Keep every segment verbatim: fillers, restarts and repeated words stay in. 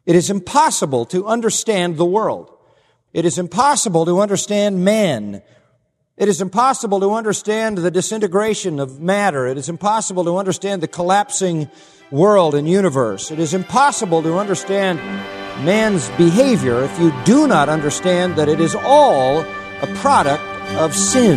It is impossible to understand the world. It is impossible to understand man. It is impossible to understand the disintegration of matter. It is impossible to understand the collapsing world and universe. It is impossible to understand man's behavior if you do not understand that it is all a product of sin.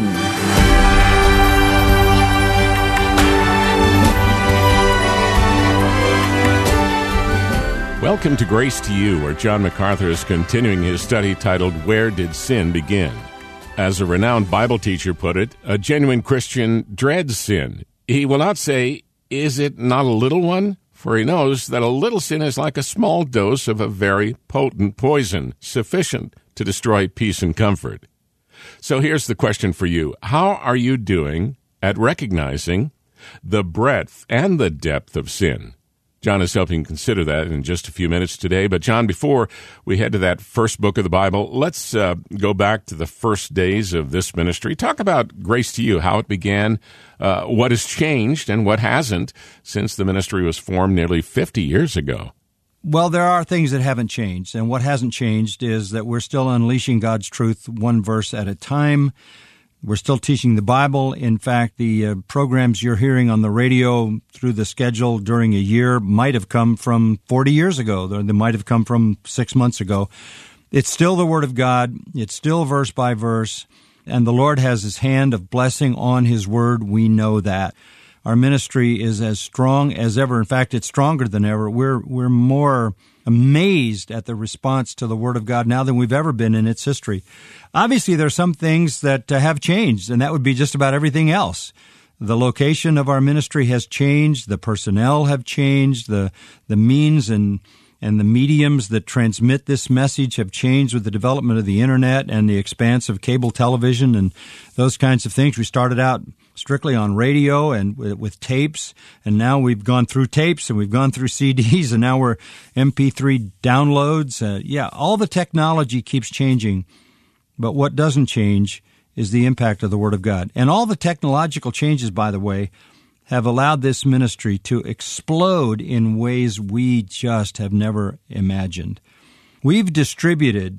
Welcome to Grace to You, where John MacArthur is continuing his study titled, Where Did Sin Begin? As a renowned Bible teacher put it, a genuine Christian dreads sin. He will not say, is it not a little one? For he knows that a little sin is like a small dose of a very potent poison, sufficient to destroy peace and comfort. So here's the question for you. How are you doing at recognizing the breadth and the depth of sin? John is helping consider that in just a few minutes today. But John, before we head to that first book of the Bible, let's uh, go back to the first days of this ministry. Talk about Grace to You, how it began, uh, what has changed and what hasn't since the ministry was formed nearly fifty years ago. Well, there are things that haven't changed, and what hasn't changed is that we're still unleashing God's truth one verse at a time. We're still teaching the Bible. In fact, the uh, programs you're hearing on the radio through the schedule during a year might have come from forty years ago. They might have come from six months ago. It's still the Word of God. It's still verse by verse. And the Lord has His hand of blessing on His Word. We know that. Our ministry is as strong as ever. In fact, it's stronger than ever. We're we're more amazed at the response to the Word of God now than we've ever been in its history. Obviously, there are some things that uh, have changed, and that would be just about everything else. The location of our ministry has changed. The personnel have changed. The the means and and the mediums that transmit this message have changed with the development of the Internet and the expanse of cable television and those kinds of things. We started out strictly on radio and with tapes, and now we've gone through tapes and we've gone through C Ds, and now we're M P three downloads. Uh, yeah, all the technology keeps changing, but what doesn't change is the impact of the Word of God. And all the technological changes, by the way, have allowed this ministry to explode in ways we just have never imagined. We've distributed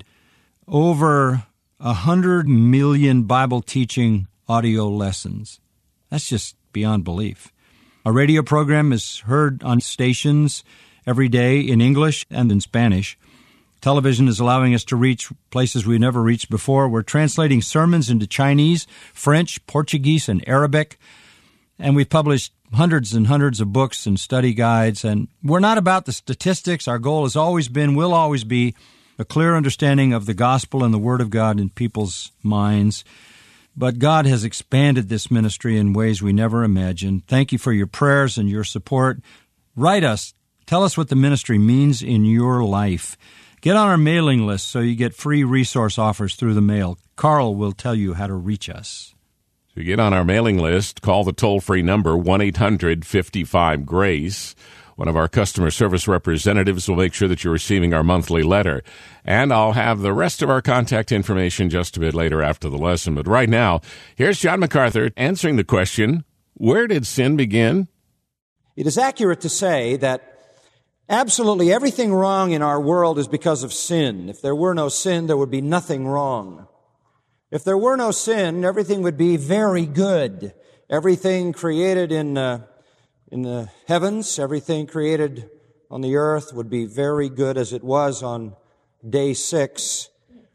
over a hundred million Bible teaching audio lessons. That's just beyond belief. Our radio program is heard on stations every day in English and in Spanish. Television is allowing us to reach places we've never reached before. We're translating sermons into Chinese, French, Portuguese, and Arabic. And we've published hundreds and hundreds of books and study guides. And we're not about the statistics. Our goal has always been, will always be, a clear understanding of the gospel and the Word of God in people's minds. But God has expanded this ministry in ways we never imagined. Thank you for your prayers and your support. Write us. Tell us what the ministry means in your life. Get on our mailing list so you get free resource offers through the mail. Carl will tell you how to reach us. To get on our mailing list, call the toll-free number one eight hundred fifty-five GRACE. One of our customer service representatives will make sure that you're receiving our monthly letter. And I'll have the rest of our contact information just a bit later after the lesson. But right now, here's John MacArthur answering the question, where did sin begin? It is accurate to say that absolutely everything wrong in our world is because of sin. If there were no sin, there would be nothing wrong. If there were no sin, everything would be very good. Everything created in uh, in the heavens, everything created on the earth would be very good as it was on day six.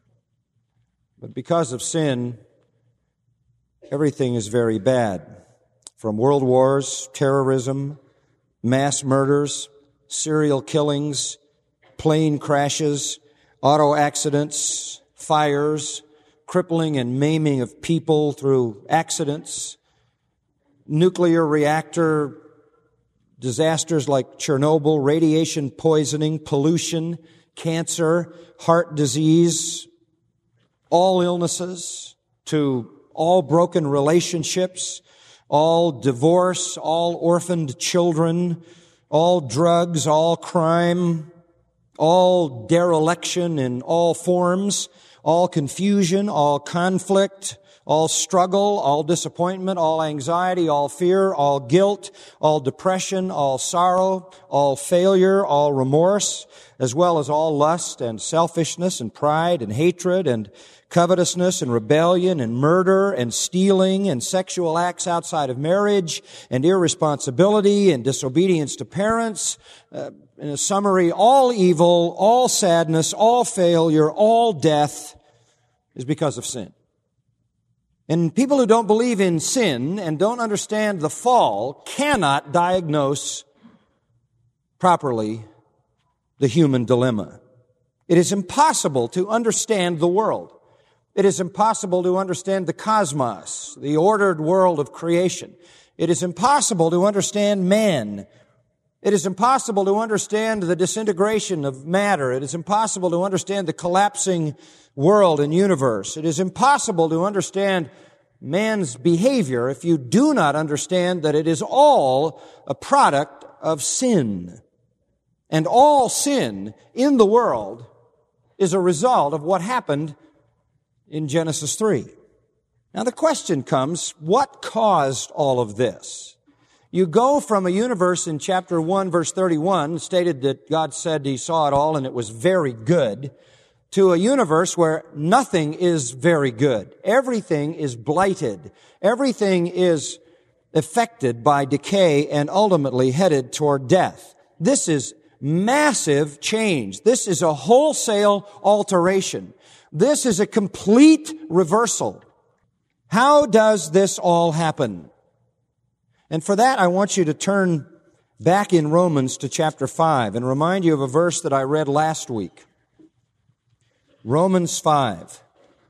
But because of sin, everything is very bad. From world wars, terrorism, mass murders, serial killings, plane crashes, auto accidents, fires, crippling and maiming of people through accidents, nuclear reactor disasters like Chernobyl, radiation poisoning, pollution, cancer, heart disease, all illnesses, to all broken relationships, all divorce, all orphaned children, all drugs, all crime, all dereliction in all forms, all confusion, all conflict, all struggle, all disappointment, all anxiety, all fear, all guilt, all depression, all sorrow, all failure, all remorse, as well as all lust and selfishness and pride and hatred and covetousness and rebellion and murder and stealing and sexual acts outside of marriage and irresponsibility and disobedience to parents. Uh, in a summary, all evil, all sadness, all failure, all death is because of sin. And people who don't believe in sin and don't understand the fall cannot diagnose properly the human dilemma. It is impossible to understand the world. It is impossible to understand the cosmos, the ordered world of creation. It is impossible to understand man. It is impossible to understand the disintegration of matter. It is impossible to understand the collapsing world and universe. It is impossible to understand man's behavior if you do not understand that it is all a product of sin. And all sin in the world is a result of what happened in Genesis three. Now the question comes, what caused all of this? You go from a universe in chapter one, verse thirty-one, stated that God said He saw it all and it was very good, to a universe where nothing is very good. Everything is blighted. Everything is affected by decay and ultimately headed toward death. This is massive change. This is a wholesale alteration. This is a complete reversal. How does this all happen? And for that, I want you to turn back in Romans to chapter five and remind you of a verse that I read last week. Romans five,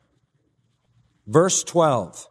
verse twelve.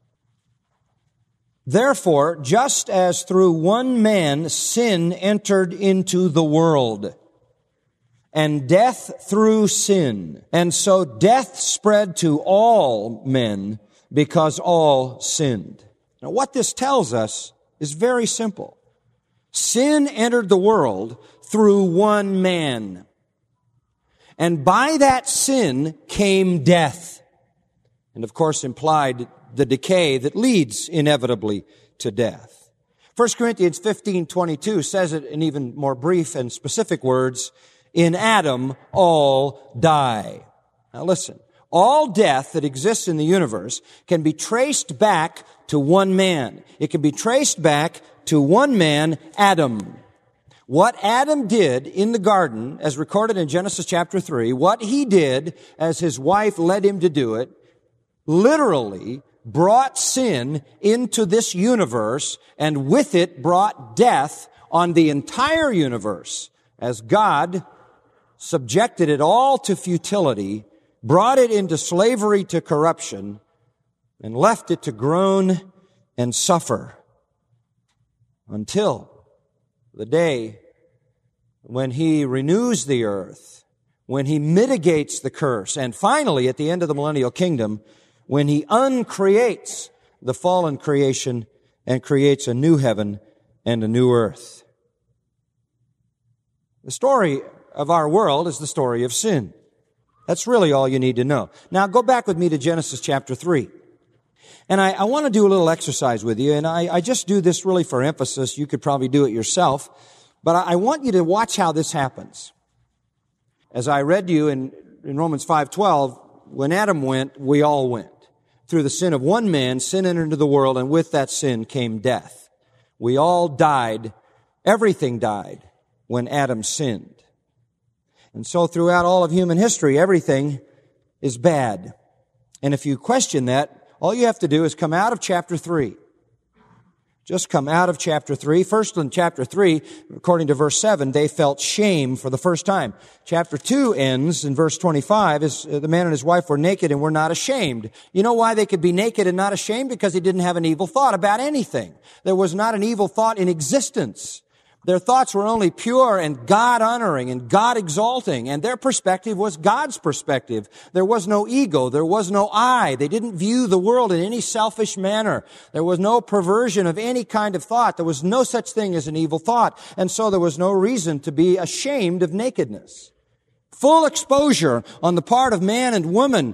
Therefore, just as through one man sin entered into the world, and death through sin, and so death spread to all men because all sinned. Now, what this tells us is very simple. Sin entered the world through one man. And by that sin came death. And of course implied the decay that leads inevitably to death. First Corinthians fifteen twenty-two says it in even more brief and specific words, in Adam all die. Now listen, all death that exists in the universe can be traced back to one man. It can be traced back to one man, Adam. What Adam did in the garden, as recorded in Genesis chapter three, what he did as his wife led him to do it, literally brought sin into this universe and with it brought death on the entire universe as God subjected it all to futility, brought it into slavery to corruption, and left it to groan and suffer until the day when He renews the earth, when He mitigates the curse, and finally, at the end of the millennial kingdom, when He uncreates the fallen creation and creates a new heaven and a new earth. The story of our world is the story of sin. That's really all you need to know. Now go back with me to Genesis chapter three. And I, I want to do a little exercise with you, and I, I just do this really for emphasis. You could probably do it yourself. But I, I want you to watch how this happens. As I read to you in, in Romans five twelve, when Adam went, we all went. Through the sin of one man, sin entered into the world, and with that sin came death. We all died. Everything died when Adam sinned. And so throughout all of human history, everything is bad. And if you question that, all you have to do is come out of chapter three. Just come out of chapter three. First in chapter three, according to verse seven, they felt shame for the first time. Chapter two ends in verse twenty-five, as the man and his wife were naked and were not ashamed. You know why they could be naked and not ashamed? Because they didn't have an evil thought about anything. There was not an evil thought in existence. Their thoughts were only pure and God-honoring and God-exalting, and their perspective was God's perspective. There was no ego. There was no I. They didn't view the world in any selfish manner. There was no perversion of any kind of thought. There was no such thing as an evil thought, and so there was no reason to be ashamed of nakedness. Full exposure on the part of man and woman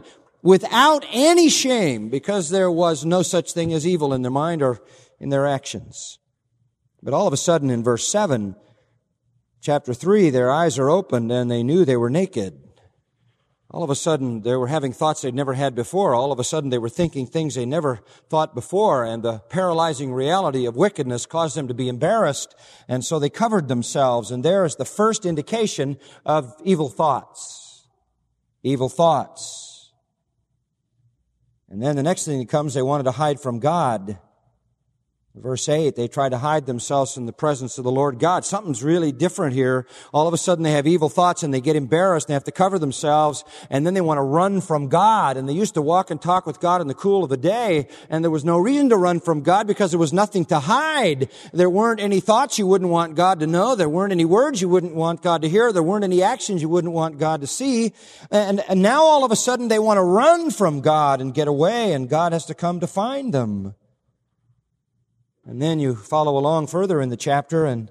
without any shame, because there was no such thing as evil in their mind or in their actions. But all of a sudden in verse seven, chapter three, their eyes are opened and they knew they were naked. All of a sudden, they were having thoughts they'd never had before. All of a sudden, they were thinking things they never thought before, and the paralyzing reality of wickedness caused them to be embarrassed, and so they covered themselves, and there is the first indication of evil thoughts. Evil thoughts. And then the next thing that comes, they wanted to hide from God. Verse eight, they try to hide themselves from the presence of the Lord God. Something's really different here. All of a sudden they have evil thoughts and they get embarrassed and they have to cover themselves, and then they want to run from God. And they used to walk and talk with God in the cool of the day, and there was no reason to run from God because there was nothing to hide. There weren't any thoughts you wouldn't want God to know. There weren't any words you wouldn't want God to hear. There weren't any actions you wouldn't want God to see. And, and now all of a sudden they want to run from God and get away, and God has to come to find them. And then you follow along further in the chapter, and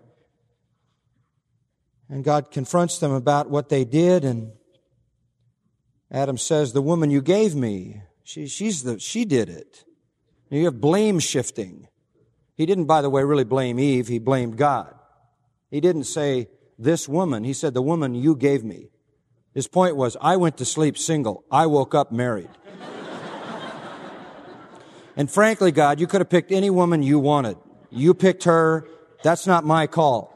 and God confronts them about what they did, and Adam says, the woman you gave me, she, she's the, she did it. And you have blame shifting. He didn't, by the way, really blame Eve. He blamed God. He didn't say, this woman. He said, the woman you gave me. His point was, I went to sleep single. I woke up married. And frankly, God, you could have picked any woman you wanted. You picked her. That's not my call.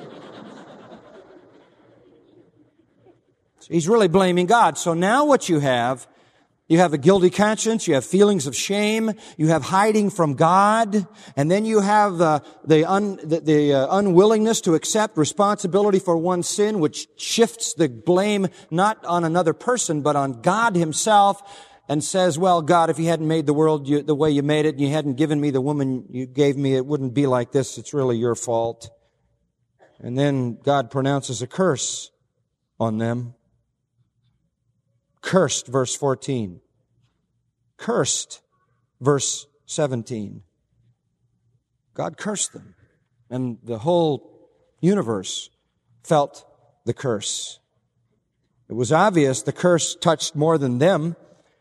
So he's really blaming God. So now what you have, you have a guilty conscience, you have feelings of shame, you have hiding from God, and then you have uh, the, un, the, the uh, unwillingness to accept responsibility for one's sin, which shifts the blame not on another person, but on God himself, and says, well, God, if you hadn't made the world you, the way you made it, and you hadn't given me the woman you gave me, it wouldn't be like this. It's really your fault. And then God pronounces a curse on them. Cursed, verse fourteen. Cursed, verse seventeen. God cursed them. And the whole universe felt the curse. It was obvious the curse touched more than them.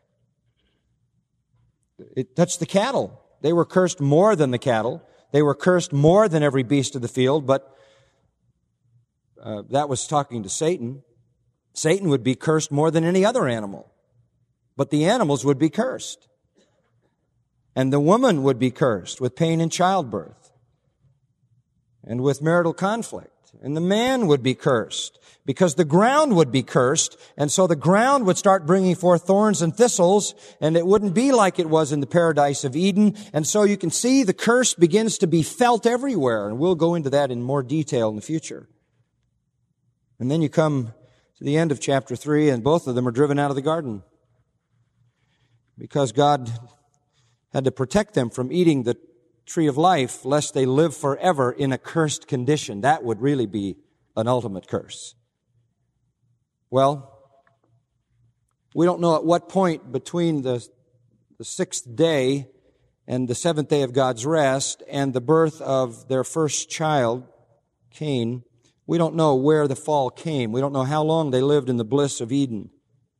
It touched the cattle. They were cursed more than the cattle. They were cursed more than every beast of the field, but uh, that was talking to Satan. Satan would be cursed more than any other animal, but the animals would be cursed. And the woman would be cursed with pain in childbirth and with marital conflict. And the man would be cursed because the ground would be cursed. And so the ground would start bringing forth thorns and thistles, and it wouldn't be like it was in the paradise of Eden. And so you can see the curse begins to be felt everywhere. And we'll go into that in more detail in the future. And then you come to the end of chapter three, and both of them are driven out of the garden because God had to protect them from eating the tree of life, lest they live forever in a cursed condition. That would really be an ultimate curse. Well, we don't know at what point between the, the sixth day and the seventh day of God's rest and the birth of their first child, Cain, we don't know where the fall came. We don't know how long they lived in the bliss of Eden.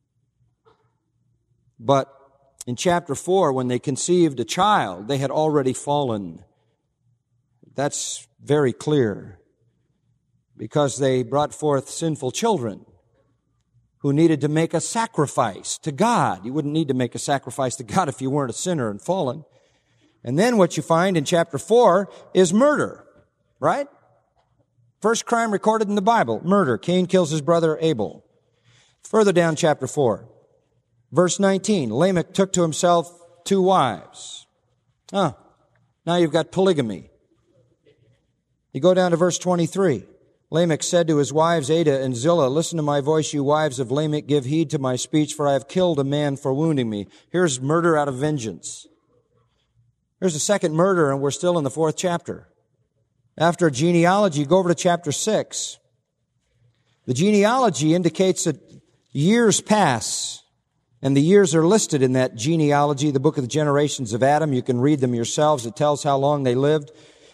But in chapter four, when they conceived a child, they had already fallen. That's very clear because they brought forth sinful children who needed to make a sacrifice to God. You wouldn't need to make a sacrifice to God if you weren't a sinner and fallen. And then what you find in chapter four is murder, right? First crime recorded in the Bible, murder. Cain kills his brother Abel. Further down chapter four. Verse nineteen, Lamech took to himself two wives. Ah, now you've got polygamy. You go down to verse twenty-three. Lamech said to his wives Adah and Zillah, listen to my voice, you wives of Lamech, give heed to my speech, for I have killed a man for wounding me. Here's murder out of vengeance. Here's a second murder, and we're still in the fourth chapter. After genealogy, go over to chapter six. The genealogy indicates that years pass. And the years are listed in that genealogy, the book of the generations of Adam. You can read them yourselves. It tells how long they lived.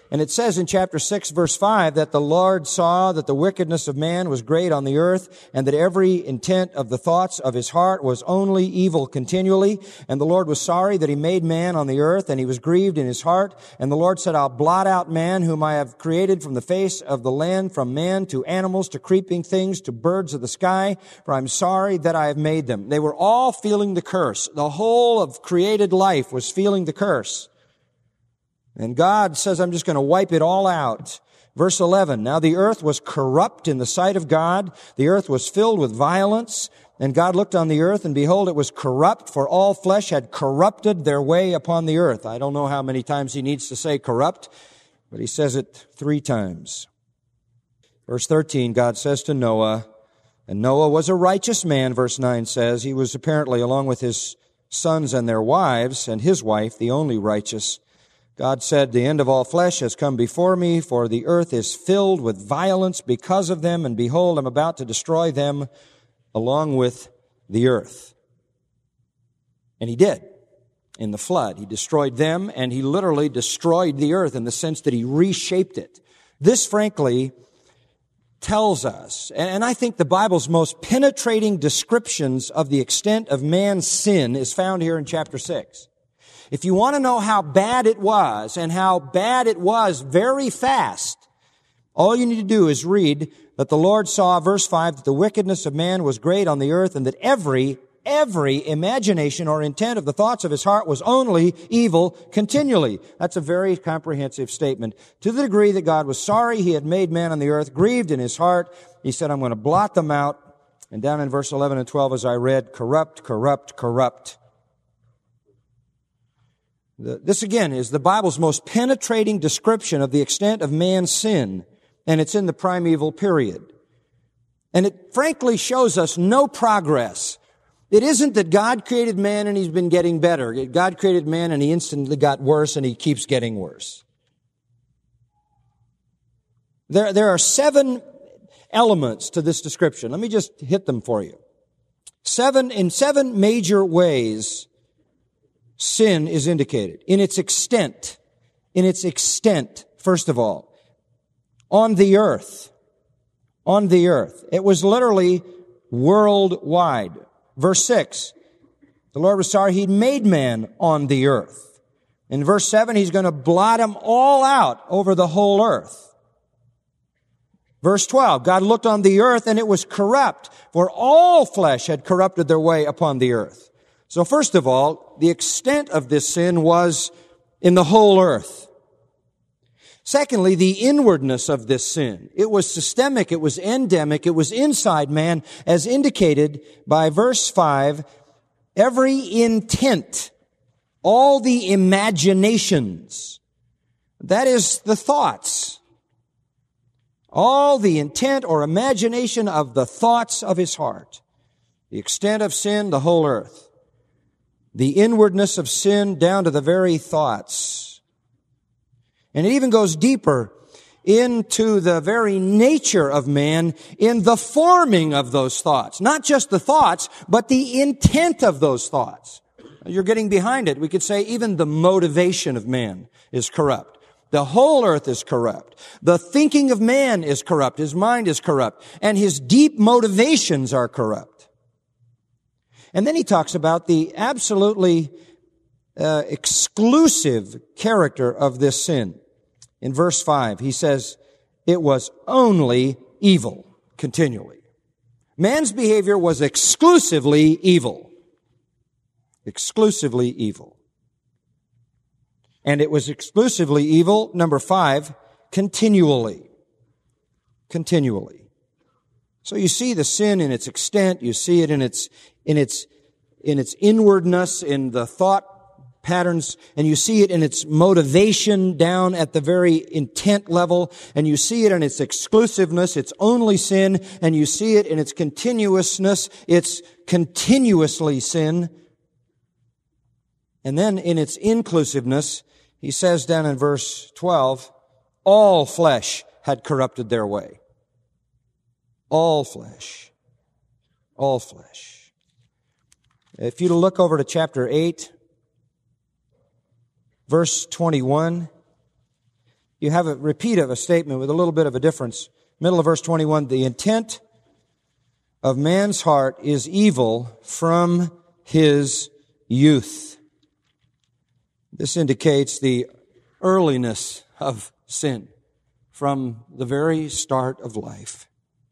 And it says in chapter six, verse five, that the Lord saw that the wickedness of man was great on the earth, and that every intent of the thoughts of his heart was only evil continually. And the Lord was sorry that he made man on the earth, and he was grieved in his heart. And the Lord said, I'll blot out man, whom I have created from the face of the land, from man to animals, to creeping things, to birds of the sky, for I'm sorry that I have made them. They were all feeling the curse. The whole of created life was feeling the curse. And God says, I'm just going to wipe it all out. Verse eleven, now the earth was corrupt in the sight of God. The earth was filled with violence. And God looked on the earth, and behold, it was corrupt, for all flesh had corrupted their way upon the earth. I don't know how many times he needs to say corrupt, but he says it three times. Verse thirteen, God says to Noah, and Noah was a righteous man, verse nine says. He was apparently, along with his sons and their wives, and his wife, the only righteous. God said, the end of all flesh has come before me, for the earth is filled with violence because of them, and behold, I'm about to destroy them along with the earth. And he did. In the flood, he destroyed them, and he literally destroyed the earth in the sense that he reshaped it. This, frankly, tells us, and I think the Bible's most penetrating descriptions of the extent of man's sin is found here in chapter six. If you want to know how bad it was, and how bad it was very fast, all you need to do is read that the Lord saw, verse five, that the wickedness of man was great on the earth, and that every, every imagination or intent of the thoughts of his heart was only evil continually. That's a very comprehensive statement. To the degree that God was sorry he had made man on the earth, grieved in his heart, he said, I'm going to blot them out. And down in verse eleven and twelve, as I read, corrupt, corrupt, corrupt. This, again, is the Bible's most penetrating description of the extent of man's sin, and it's in the primeval period. And it frankly shows us no progress. It isn't that God created man and he's been getting better. God created man and he instantly got worse and he keeps getting worse. There, there are seven elements to this description. Let me just hit them for you. Seven, in seven major ways, sin is indicated. In its extent. In its extent, first of all. On the earth. On the earth. It was literally worldwide. Verse six. The Lord was sorry he'd made man on the earth. In verse seven, he's going to blot them all out over the whole earth. Verse twelve, God looked on the earth and it was corrupt, for all flesh had corrupted their way upon the earth. So first of all, the extent of this sin was in the whole earth. Secondly, the inwardness of this sin. It was systemic, it was endemic, it was inside man, as indicated by verse five, every intent, all the imaginations, that is the thoughts, all the intent or imagination of the thoughts of his heart. The extent of sin, the whole earth. The inwardness of sin down to the very thoughts. And it even goes deeper into the very nature of man in the forming of those thoughts. Not just the thoughts, but the intent of those thoughts. You're getting behind it. We could say even the motivation of man is corrupt. The whole earth is corrupt. The thinking of man is corrupt. His mind is corrupt. And his deep motivations are corrupt. And then he talks about the absolutely uh, exclusive character of this sin. In verse five, he says, it was only evil continually. Man's behavior was exclusively evil. Exclusively evil. And it was exclusively evil, number five, continually. Continually. So you see the sin in its extent, you see it in its in its in its inwardness, in the thought patterns, and you see it in its motivation down at the very intent level, and you see it in its exclusiveness, its only sin, and you see it in its continuousness, its continuously sin. And then in its inclusiveness, he says down in verse twelve, all flesh had corrupted their way. All flesh. All flesh. If you look over to chapter eight, verse twenty-one, you have a repeat of a statement with a little bit of a difference. Middle of verse twenty-one, the intent of man's heart is evil from his youth. This indicates the earliness of sin from the very start of life.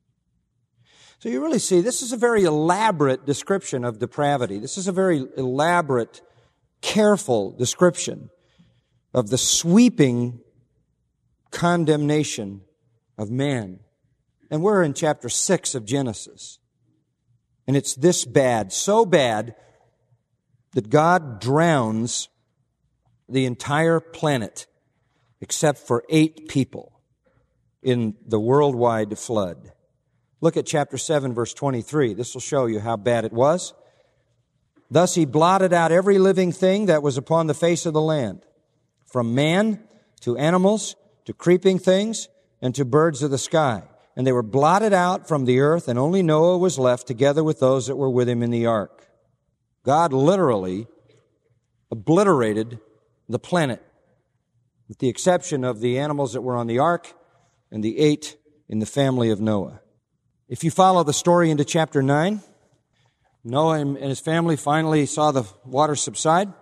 So you really see, this is a very elaborate description of depravity. This is a very elaborate, careful description of the sweeping condemnation of man. And we're in chapter six of Genesis. And it's this bad, so bad, that God drowns the entire planet except for eight people in the worldwide flood. Look at chapter seven, verse twenty-three. This will show you how bad it was. Thus he blotted out every living thing that was upon the face of the land, from man to animals to creeping things and to birds of the sky. And they were blotted out from the earth, and only Noah was left together with those that were with him in the ark. God literally obliterated the planet, with the exception of the animals that were on the ark and the eight in the family of Noah. If you follow the story into chapter nine, Noah and his family finally saw the water subside.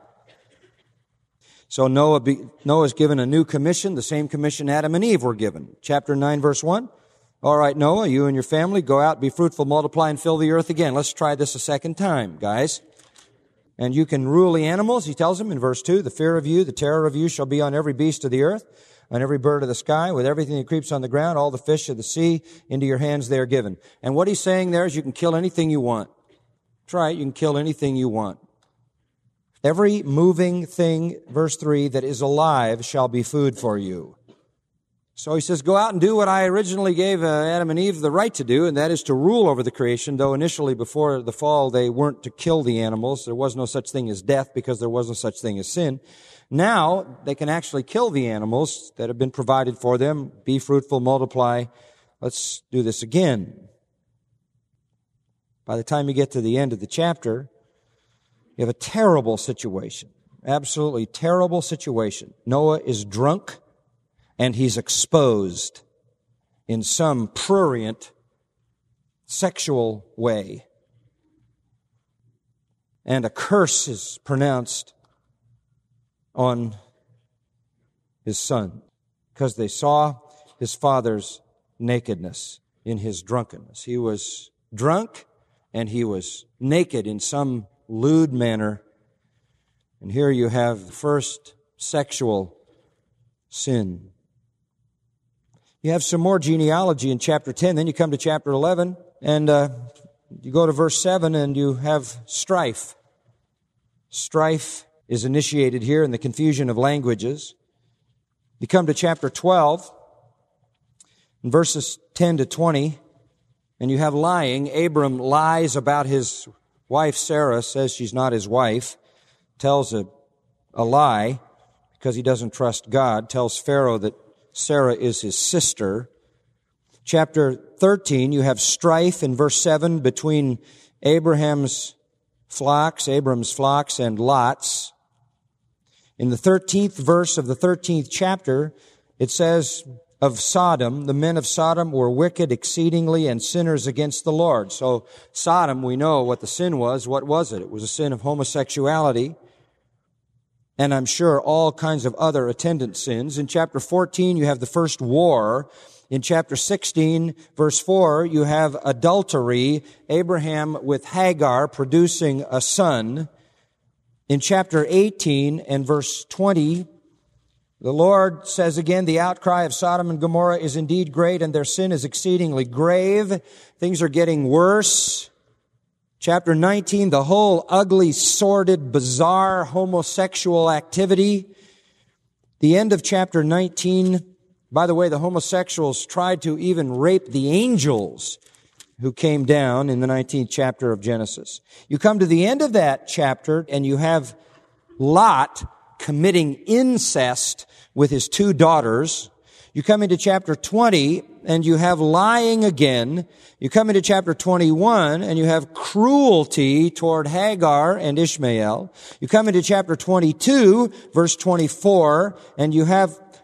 So Noah be, Noah's given a new commission, the same commission Adam and Eve were given. Chapter nine, verse one. All right, Noah, you and your family, go out, be fruitful, multiply, and fill the earth again. Let's try this a second time, guys. And you can rule the animals, he tells them in verse two. The fear of you, the terror of you shall be on every beast of the earth, on every bird of the sky, with everything that creeps on the ground, all the fish of the sea, into your hands they are given. And what he's saying there is you can kill anything you want. That's right, you can kill anything you want. Every moving thing, verse three, that is alive shall be food for you. So he says, go out and do what I originally gave uh, Adam and Eve the right to do, and that is to rule over the creation, though initially before the fall they weren't to kill the animals. There was no such thing as death because there was no such thing as sin. Now they can actually kill the animals that have been provided for them. Be fruitful, multiply. Let's do this again. By the time you get to the end of the chapter, you have a terrible situation. Absolutely terrible situation. Noah is drunk and he's exposed in some prurient sexual way. And a curse is pronounced on his son because they saw his father's nakedness in his drunkenness. He was drunk and he was naked in some lewd manner. And here you have the first sexual sin. You have some more genealogy in chapter ten. Then you come to chapter eleven, and uh, you go to verse seven, and you have strife. Strife is initiated here in the confusion of languages. You come to chapter twelve, in verses ten to twenty, and you have lying. Abram lies about his wife Sarah, says she's not his wife, tells a, a lie because he doesn't trust God, tells Pharaoh that Sarah is his sister. Chapter thirteen, you have strife in verse seven between Abraham's flocks, Abram's flocks, and Lot's. In the thirteenth verse of the thirteenth chapter, it says of Sodom, the men of Sodom were wicked exceedingly and sinners against the Lord. So Sodom, we know what the sin was. What was it? It was a sin of homosexuality. And I'm sure all kinds of other attendant sins. In chapter fourteen, you have the first war. In chapter sixteen, verse four, you have adultery, Abraham with Hagar producing a son. In chapter eighteen and verse twenty, the Lord says again, the outcry of Sodom and Gomorrah is indeed great, and their sin is exceedingly grave. Things are getting worse. Chapter nineteen, the whole ugly, sordid, bizarre homosexual activity. The end of chapter nineteen, by the way, the homosexuals tried to even rape the angels who came down in the nineteenth chapter of Genesis. You come to the end of that chapter and you have Lot committing incest with his two daughters. You come into chapter twenty and you have lying again. You come into chapter twenty-one and you have cruelty toward Hagar and Ishmael. You come into chapter twenty-two, verse twenty-four, and you have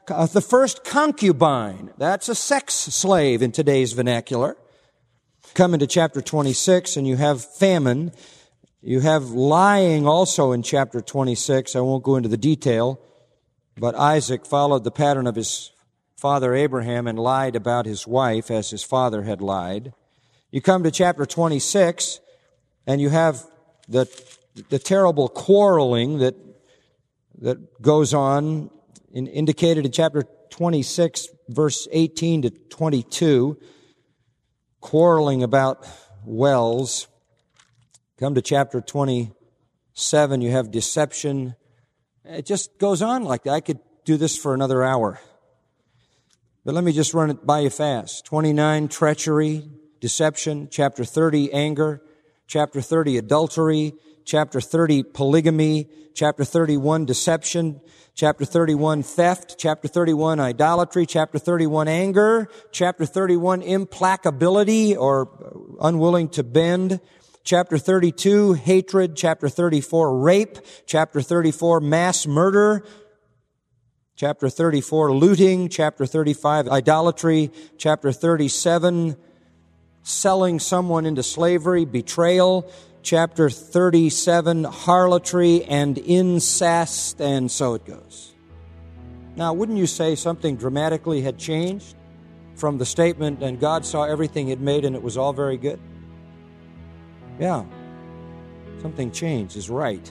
uh, the first concubine. That's a sex slave in today's vernacular. Come into chapter twenty-six, and you have famine. You have lying also in chapter twenty-six. I won't go into the detail, but Isaac followed the pattern of his father Abraham and lied about his wife as his father had lied. You come to chapter twenty-six, and you have the the terrible quarreling that that goes on, in, indicated in chapter twenty-six, verse eighteen to twenty-two, quarreling about wells. Come to chapter twenty-seven, you have deception. It just goes on like that. I could do this for another hour. But let me just run it by you fast. twenty-nine, treachery, deception. Chapter thirty, anger. Chapter thirty, adultery. Chapter thirty, polygamy. Chapter thirty-one, deception. Chapter thirty-one, theft. Chapter thirty-one, idolatry. Chapter thirty-one, anger. Chapter thirty-one, implacability or unwilling to bend. Chapter thirty-two, hatred. Chapter thirty-four, rape. Chapter thirty-four, mass murder. Chapter thirty-four, looting. Chapter thirty-five, idolatry. Chapter thirty-seven, selling someone into slavery, betrayal. Chapter thirty-seven, harlotry and incest, and so it goes. Now, wouldn't you say something dramatically had changed from the statement, and God saw everything He'd made and it was all very good? Yeah, something changed is right.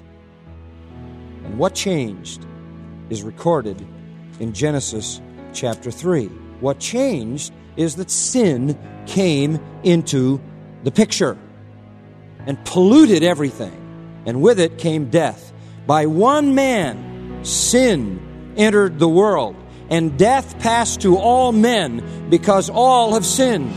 And what changed is recorded in Genesis chapter three. What changed is that sin came into the picture and polluted everything, and with it came death. By one man, sin entered the world, and death passed to all men because all have sinned.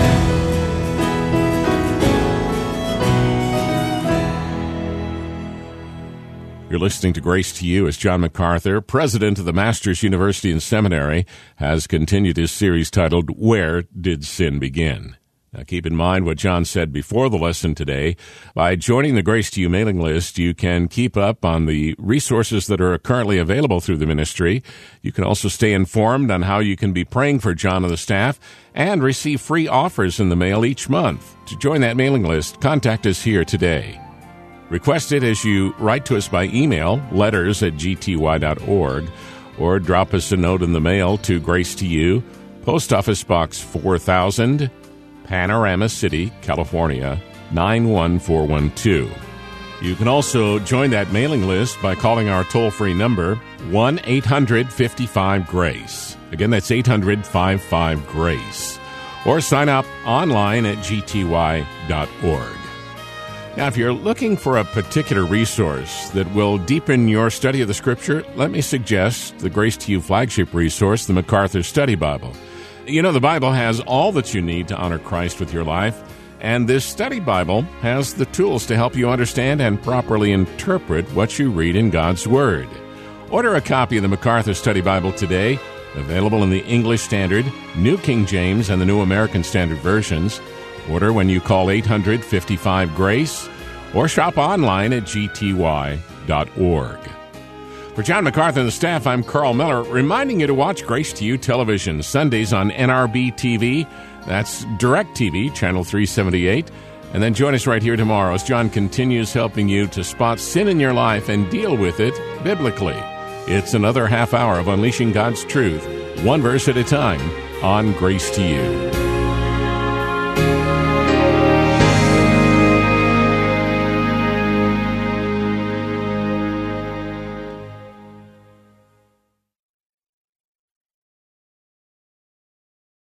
You're listening to Grace to You as John MacArthur, president of the Masters University and Seminary, has continued his series titled, Where Did Sin Begin? Now, keep in mind what John said before the lesson today. By joining the Grace to You mailing list, you can keep up on the resources that are currently available through the ministry. You can also stay informed on how you can be praying for John and the staff and receive free offers in the mail each month. To join that mailing list, contact us here today. Request it as you write to us by email, letters at g t y dot org, or drop us a note in the mail to Grace to You, Post Office Box four thousand, Panorama City, California, nine one four one two. You can also join that mailing list by calling our toll-free number, one eight hundred fifty-five GRACE. Again, that's eight hundred fifty-five GRACE. Or sign up online at g t y dot org. Now, if you're looking for a particular resource that will deepen your study of the Scripture, let me suggest the Grace to You flagship resource, the MacArthur Study Bible. You know, the Bible has all that you need to honor Christ with your life, and this study Bible has the tools to help you understand and properly interpret what you read in God's Word. Order a copy of the MacArthur Study Bible today, available in the English Standard, New King James, and the New American Standard versions. Order when you call eight hundred fifty-five GRACE or shop online at g t y dot org. For John MacArthur and the staff, I'm Carl Miller, reminding you to watch Grace to You television Sundays on N R B T V. That's DirecTV, channel three seventy-eight. And then join us right here tomorrow as John continues helping you to spot sin in your life and deal with it biblically. It's another half hour of unleashing God's truth, one verse at a time, on Grace to You.